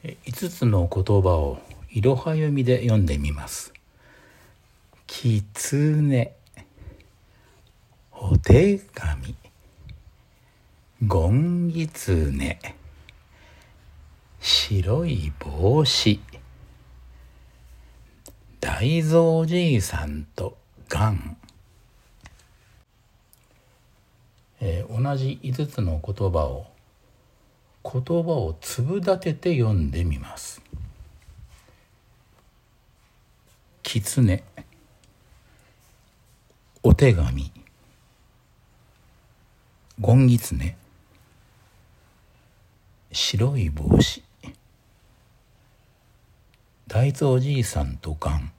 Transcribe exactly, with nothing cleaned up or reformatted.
いつつの言葉をいろは読みで読んでみます。きつね、お手紙、ごんぎつね、白い帽子、大蔵じいさんとガン。えー、同じいつつの言葉を言葉を粒立てて読んでみます。きつね、お手紙、ごんぎつね、白い帽子、大蔵じいさんとガン。